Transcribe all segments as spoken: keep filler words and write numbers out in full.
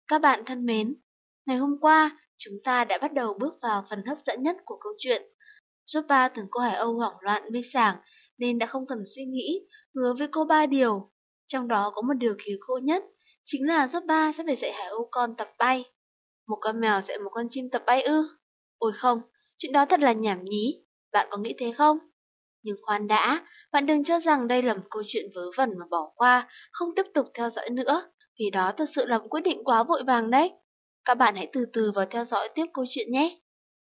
Các bạn thân mến, ngày hôm qua chúng ta đã bắt đầu bước vào phần hấp dẫn nhất của câu chuyện. Choppa tưởng cô Hải Âu hoảng loạn mê sảng nên đã không cần suy nghĩ, hứa với cô ba điều. Trong đó có một điều kỳ khô nhất, chính là Choppa sẽ phải dạy Hải Âu con tập bay. Một con mèo dạy một con chim tập bay ư? Ôi không, chuyện đó thật là nhảm nhí, bạn có nghĩ thế không? Nhưng khoan đã, bạn đừng cho rằng đây là một câu chuyện vớ vẩn mà bỏ qua, không tiếp tục theo dõi nữa, vì đó thật sự là một quyết định quá vội vàng đấy. Các bạn hãy từ từ vào theo dõi tiếp câu chuyện nhé.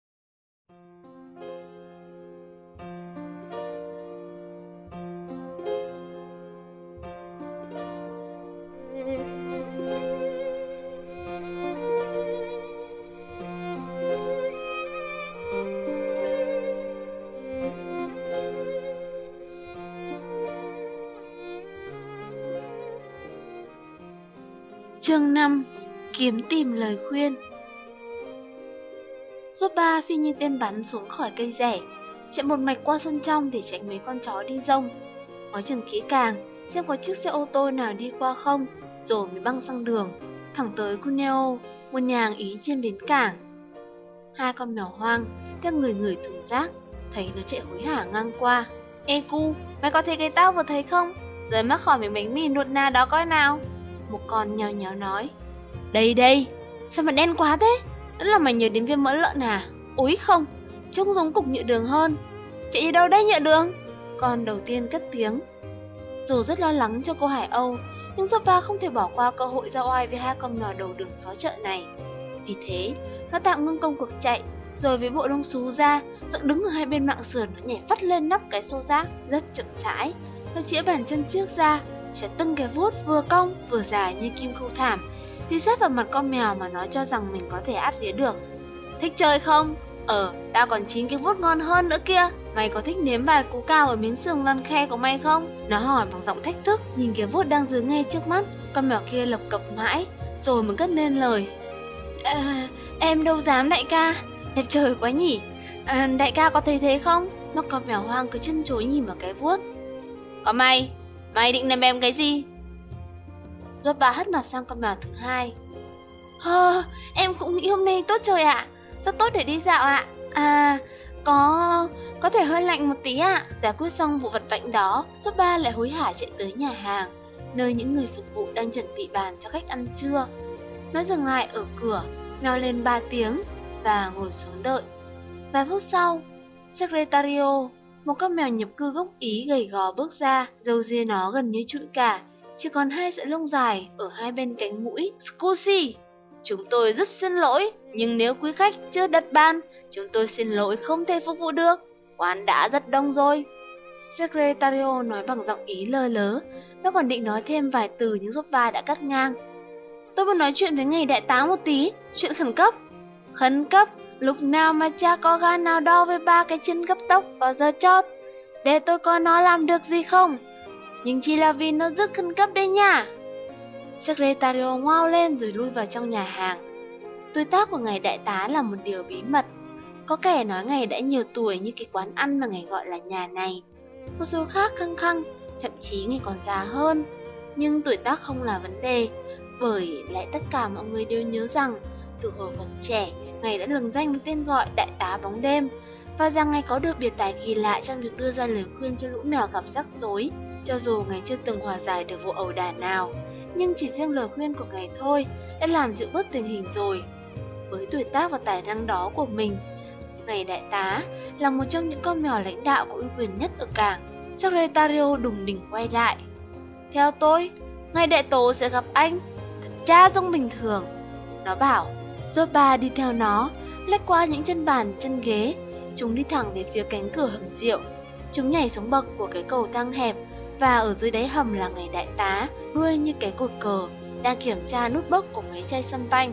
Chương năm. Kiếm tìm lời khuyên. Choppa phi như tên bắn xuống khỏi cây rẻ, chạy một mạch qua sân trong để tránh mấy con chó đi rông. Ngó chừng kỹ càng, xem có chiếc xe ô tô nào đi qua không, rồi mới băng sang đường, thẳng tới Cuneo, một nhà hàng Ý trên bến cảng. Hai con mèo hoang, theo người người thùng rác, thấy nó chạy hối hả ngang qua. Ê cu, mày có thấy cái tao vừa thấy không? Rời mắt khỏi miếng bánh mì nuột nà đó coi nào. Một con nhào nháo nói. Đây đây, sao mà đen quá thế? Đó là mày nhớ đến viên mỡ lợn à? Úi không, trông giống cục nhựa đường hơn. Chạy đi đâu đây nhựa đường? Con đầu tiên cất tiếng. Dù rất lo lắng cho cô Hải Âu, nhưng Choppa không thể bỏ qua cơ hội ra oai với hai con mèo đầu đường xó chợ này. Vì thế, nó tạm ngưng công cuộc chạy, rồi với bộ lông xù ra, dựng đứng ở hai bên mạn sườn, nó nhảy phắt lên nắp cái xô rác rất chậm rãi. Nó chĩa bàn chân trước ra, chả tưng cái vuốt vừa cong vừa dài như kim khâu thảm, thì sát vào mặt con mèo mà nó cho rằng mình có thể át vía được. Thích chơi không? Ờ, tao còn chín cái vuốt ngon hơn nữa kia. Mày có thích nếm vài cú cao ở miếng sườn lăn khe của mày không? Nó hỏi bằng giọng thách thức, nhìn cái vuốt đang dướng ngay trước mắt. Con mèo kia lập cập mãi, rồi mới cất lên lời. À, em đâu dám đại ca. Đẹp trời quá nhỉ. À, đại ca có thấy thế không? Nó con mèo hoang cứ chân chối nhìn vào cái vuốt. Có mày, mày định ném em cái gì? Choppa hất mặt sang con mèo thứ hai. Hơ, em cũng nghĩ hôm nay tốt trời ạ. Rất tốt để đi dạo ạ. À, có... có thể hơi lạnh một tí ạ. Giải quyết xong vụ vặt vãnh đó, Choppa lại hối hả chạy tới nhà hàng, nơi những người phục vụ đang chuẩn bị bàn cho khách ăn trưa. Nó dừng lại ở cửa, meo lên ba tiếng và ngồi xuống đợi. Vài phút sau, Secretario, một con mèo nhập cư gốc Ý gầy gò bước ra, râu ria nó gần như trụi cả, chỉ còn hai sợi lông dài ở hai bên cánh mũi. Scusi, chúng tôi rất xin lỗi, nhưng nếu quý khách chưa đặt bàn, chúng tôi xin lỗi không thể phục vụ được. Quán đã rất đông rồi. Secretario nói bằng giọng Ý lơ lớ. Nó còn định nói thêm vài từ nhưng Choppa đã cắt ngang. Tôi muốn nói chuyện với ngài đại tá một tí, chuyện khẩn cấp. Khẩn cấp? Lúc nào mà cha có ga nào đo với ba cái chân cấp tốc vào giờ chót, để tôi coi nó làm được gì không? Nhưng chỉ là vì nó rất khẩn cấp đấy nha. Secretario ngoao lên rồi lui vào trong nhà hàng. Tuổi tác của ngài đại tá là một điều bí mật. Có kẻ nói ngài đã nhiều tuổi như cái quán ăn mà ngài gọi là nhà này. Một số khác khăng khăng, thậm chí ngài còn già hơn. Nhưng tuổi tác không là vấn đề, bởi lại tất cả mọi người đều nhớ rằng từ hồi còn trẻ, ngài đã lừng danh với tên gọi đại tá bóng đêm, và rằng ngài có được biệt tài kỳ lạ trong việc đưa ra lời khuyên cho lũ mèo gặp rắc rối. Cho dù ngài chưa từng hòa giải được vụ ẩu đả nào, nhưng chỉ riêng lời khuyên của ngài thôi đã làm dịu bớt tình hình rồi. Với tuổi tác và tài năng đó của mình, ngài đại tá là một trong những con mèo lãnh đạo có uy quyền nhất ở cảng. Secretario đùng đỉnh quay lại. Theo tôi, ngài đại tố sẽ gặp anh. Thật cha giống bình thường, nó bảo. Choppa đi theo nó, lách qua những chân bàn chân ghế. Chúng đi thẳng về phía cánh cửa hầm rượu. Chúng nhảy xuống bậc của cái cầu thang hẹp, và ở dưới đáy hầm là ngài đại tá, đuôi như cái cột cờ, đang kiểm tra nút bốc của mấy chai champagne.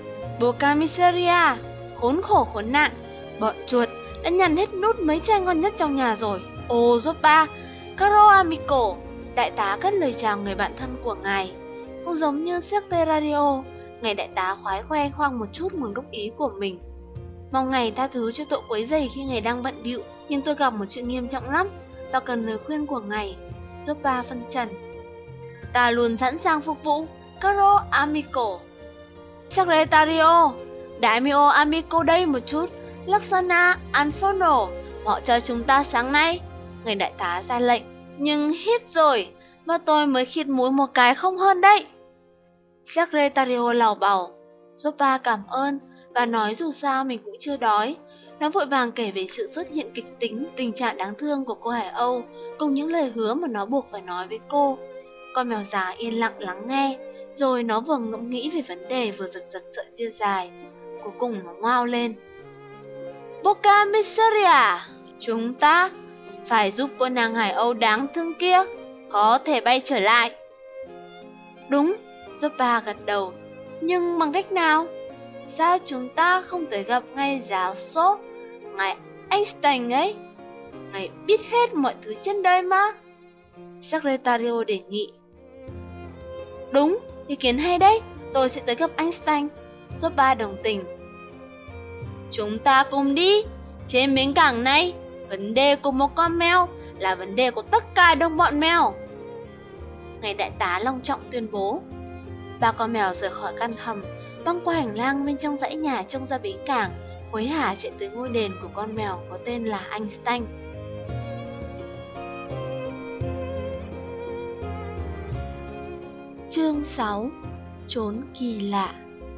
Boca miseria, khốn khổ khốn nạn, bọn chuột đã nhằn hết nút mấy chai ngon nhất trong nhà rồi. Ô Choppa, caro amico, đại tá cất lời chào người bạn thân của ngài. Cũng giống như Secretario, ngài đại tá khoái khoe khoang một chút nguồn gốc Ý của mình. Mong ngài tha thứ cho tội quấy rầy khi ngài đang bận bịu, nhưng tôi gặp một chuyện nghiêm trọng lắm và cần lời khuyên của ngài. Choppa phân trần. Ta luôn sẵn sàng phục vụ, caro amico. Secretario, Daimyo Amico đây một chút. Laksana Anfono, họ cho chúng ta sáng nay. Người đại tá ra lệnh, nhưng hít rồi, và tôi mới khịt mũi một cái không hơn đấy. Secretario lào bảo, Zopa cảm ơn và nói dù sao mình cũng chưa đói. Nó vội vàng kể về sự xuất hiện kịch tính, tình trạng đáng thương của cô Hải Âu, cùng những lời hứa mà nó buộc phải nói với cô. Con mèo già yên lặng lắng nghe, rồi nó vừa ngẫm nghĩ về vấn đề vừa giật giật sợi ria dài. Cuối cùng nó ngoao lên. Boca Miseria, chúng ta phải giúp cô nàng Hải Âu đáng thương kia có thể bay trở lại. Đúng, Zopa gật đầu. Nhưng bằng cách nào? Sao chúng ta không thể gặp ngay giáo số, ngài Einstein ấy? Ngài biết hết mọi thứ trên đời mà. Secretario đề nghị. Đúng, ý kiến hay đấy, tôi sẽ tới gặp Einstein. Zopa đồng tình. Chúng ta cùng đi. Trên bến cảng này, vấn đề của một con mèo là vấn đề của tất cả đồng bọn mèo. Ngài đại tá long trọng tuyên bố. Ba con mèo rời khỏi căn hầm, băng qua hành lang bên trong dãy nhà trông ra bến cảng, hối hả chạy tới ngôi đền của con mèo có tên là Einstein. Chương sáu. Chốn kỳ lạ.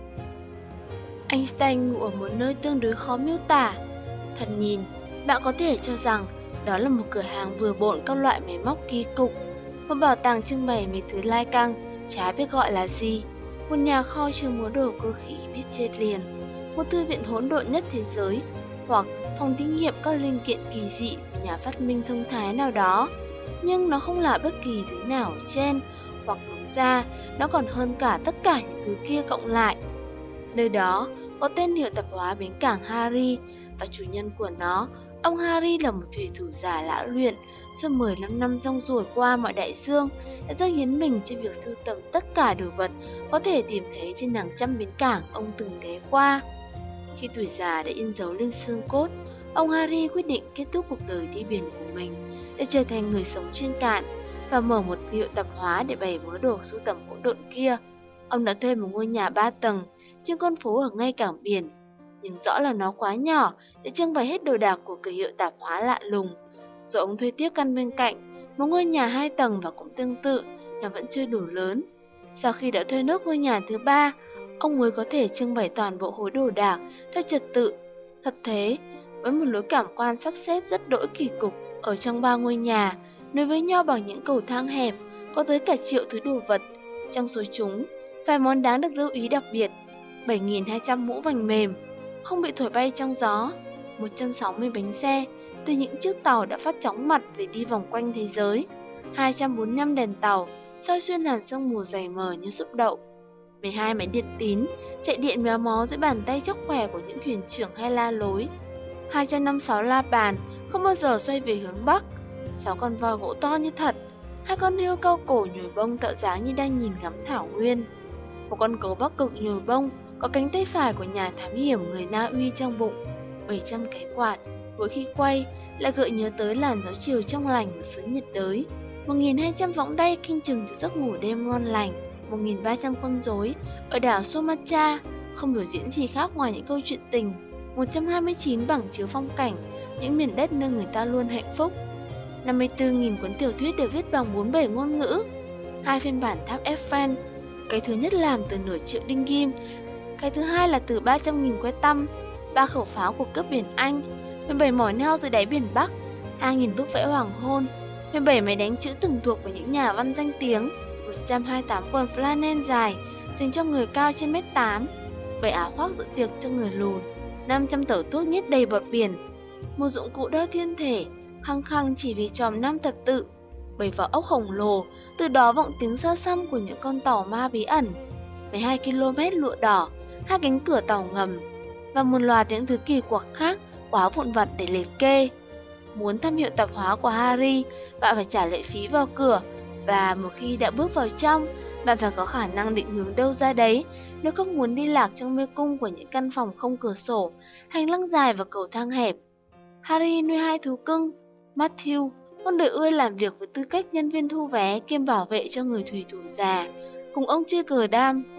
Einstein ngủ ở một nơi tương đối khó miêu tả. Thật nhìn, bạn có thể cho rằng đó là một cửa hàng vừa bộn các loại máy móc kỳ cục, một bảo tàng trưng bày mấy thứ lai căng, chả biết gọi là gì, một nhà kho chứa múa đồ cơ khí biết chết liền, một thư viện hỗn độn nhất thế giới, hoặc phòng thí nghiệm các linh kiện kỳ dị của nhà phát minh thông thái nào đó. Nhưng nó không là bất kỳ thứ nào ở trên, hoặc đúng ra, nó còn hơn cả tất cả những thứ kia cộng lại. Nơi đó có tên hiệu tạp hóa bến cảng Harry, và chủ nhân của nó, ông Harry là một thủy thủ già lão luyện, suốt mười lăm năm rong ruổi qua mọi đại dương, đã dâng hiến mình cho việc sưu tầm tất cả đồ vật có thể tìm thấy trên hàng trăm bến cảng ông từng ghé qua. Khi tuổi già đã in dấu lên xương cốt, ông Harry quyết định kết thúc cuộc đời đi biển của mình để trở thành người sống trên cạn và mở một hiệu tạp hóa để bày mớ đồ sưu tầm hỗn độn kia. Ông đã thuê một ngôi nhà ba tầng trên con phố ở ngay cảng biển, nhưng rõ là nó quá nhỏ để trưng bày hết đồ đạc của cửa hiệu tạp hóa lạ lùng. Rồi ông thuê tiếp căn bên cạnh, một ngôi nhà hai tầng và cũng tương tự, nó vẫn chưa đủ lớn. Sau khi đã thuê nốt ngôi nhà thứ ba, ông mới có thể trưng bày toàn bộ khối đồ đạc theo trật tự. Thật thế, với một lối cảm quan sắp xếp rất đỗi kỳ cục, ở trong ba ngôi nhà, nối với nhau bằng những cầu thang hẹp, có tới cả triệu thứ đồ vật. Trong số chúng, vài món đáng được lưu ý đặc biệt: bảy nghìn hai trăm mũ vành mềm, không bị thổi bay trong gió, một trăm sáu mươi bánh xe từ những chiếc tàu đã phát chóng mặt để đi vòng quanh thế giới, hai trăm bốn mươi lăm đèn tàu soi xuyên làn sương mù dày mờ như súp đậu, mười hai máy điện tín chạy điện méo mó dưới bàn tay chắc khỏe của những thuyền trưởng hay la lối, hai trăm năm mươi sáu la bàn không bao giờ xoay về hướng bắc, sáu con voi gỗ to như thật, hai con hươu cao cổ nhồi bông tạo dáng như đang nhìn ngắm thảo nguyên, một con gấu Bắc Cực nhồi bông có cánh tay phải của nhà thám hiểm người Na Uy trong bụng, bảy trăm cái quạt, mỗi khi quay lại gợi nhớ tới làn gió chiều trong lành ở xứ nhiệt đới, một nghìn hai trăm võng đay canh chừng cho giấc ngủ đêm ngon lành, một nghìn ba trăm con rối ở đảo Sumatra không biểu diễn gì khác ngoài những câu chuyện tình, một trăm hai mươi chín bằng chiếu phong cảnh những miền đất nơi người ta luôn hạnh phúc, năm mươi tư nghìn cuốn tiểu thuyết được viết bằng bốn mươi bảy ngôn ngữ, hai phiên bản tháp Eiffel, cái thứ nhất làm từ nửa triệu đinh kim, cái thứ hai là từ ba trăm nghìn que tăm, ba khẩu pháo của cướp biển Anh, mười bảy mỏi neo dưới đáy biển Bắc, hai nghìn bức vẽ hoàng hôn, mười bảy máy đánh chữ từng thuộc của những nhà văn danh tiếng, một trăm hai mươi tám quần flannel dài dành cho người cao trên mét tám, bảy áo khoác dự tiệc cho người lùn, năm trăm tẩu thuốc nhét đầy bọt biển, một dụng cụ đo thiên thể khăng khăng chỉ vì chòm năm thập tự, bảy vỏ ốc khổng lồ, từ đó vọng tiếng xa xăm của những con tàu ma bí ẩn, mười hai ki lô mét lụa đỏ, hai cánh cửa tàu ngầm, và một loạt những thứ kỳ quặc khác quá vụn vặt để liệt kê. Muốn thăm hiệu tạp hóa của Harry, bạn phải trả lệ phí vào cửa, và một khi đã bước vào trong, bạn phải có khả năng định hướng đâu ra đấy nếu không muốn đi lạc trong mê cung của những căn phòng không cửa sổ, hành lang dài và cầu thang hẹp. Harry nuôi hai thú cưng, Matthew, con đời ưa làm việc với tư cách nhân viên thu vé kiêm bảo vệ cho người thủy thủ già, cùng ông chơi cờ đam,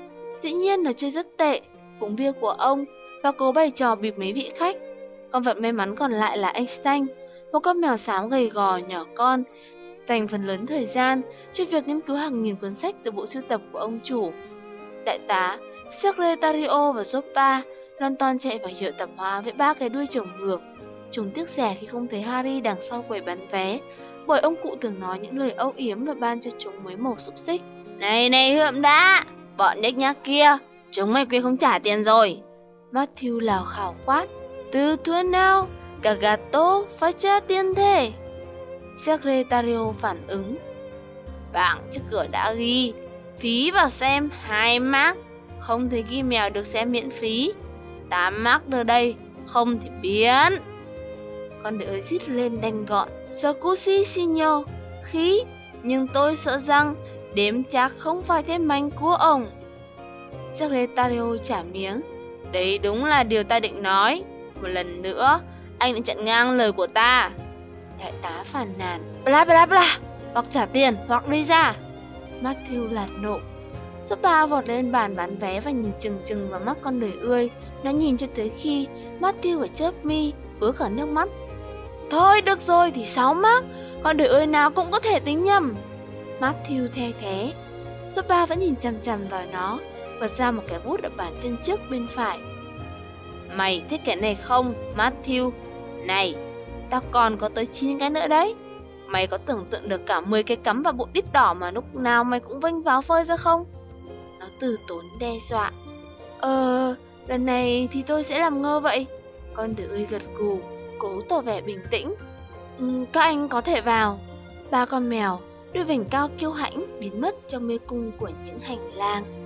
Dĩ nhiên là chơi rất tệ, uống bia của ông và cố bày trò bịp mấy vị khách. Con vật may mắn còn lại là anh Xanh, một con mèo xám gầy gò nhỏ con, dành phần lớn thời gian cho việc nghiên cứu hàng nghìn cuốn sách từ bộ sưu tập của ông chủ. Đại tá, Secretario và Choppa lon ton chạy vào hiệu tạp hóa với ba cái đuôi chồng ngược. Chúng tiếc rẻ khi không thấy Harry đằng sau quầy bán vé, bởi ông cụ thường nói những lời âu yếm và ban cho chúng mấy mẩu xúc xích. Này này hượm đã, bọn nhếch nhác kia, chúng mày quy không trả tiền rồi. Matthew lào khảo quát, từ thuở nào cả gato phải trả tiền thế? Secretario phản ứng, bảng trước cửa đã ghi phí vào xem hai mark, không thể ghi mèo được xem miễn phí. Tám mark đưa đây, không thì biến. Con đứa rít lên đanh gọn, scusi signor, khí, nhưng tôi sợ rằng đếm chắc không phải thế mạnh của ông. Secretario trả miếng, đấy đúng là điều ta định nói. Một lần nữa, anh đã chặn ngang lời của ta. Đại tá phàn nàn, bla bla bla, hoặc trả tiền hoặc đi ra. Matthew lạt nộ. Choppa vọt lên bàn bán vé và nhìn chừng chừng vào mắt con đời ươi. Nó nhìn cho tới khi Matthew và chớp mi ứa cả nước mắt. Thôi được rồi thì sáu mark, con đời ơi nào cũng có thể tính nhầm. Matthew the thế. Choppa vẫn nhìn chằm chằm vào nó, bật ra một cái bút ở bàn chân trước bên phải. Mày thích cái này không, Matthew? Này, tao còn có tới chín cái nữa đấy. Mày có tưởng tượng được cả mười cái cắm vào bộ đít đỏ mà lúc nào mày cũng vênh váo phơi ra không? Nó từ tốn đe dọa. Ờ, lần này thì tôi sẽ làm ngơ vậy. Con đứa ơi gật gù, cố tỏ vẻ bình tĩnh. Ừ, các anh có thể vào. Ba con mèo, đôi vành cao kiêu hãnh biến mất trong mê cung của những hành lang.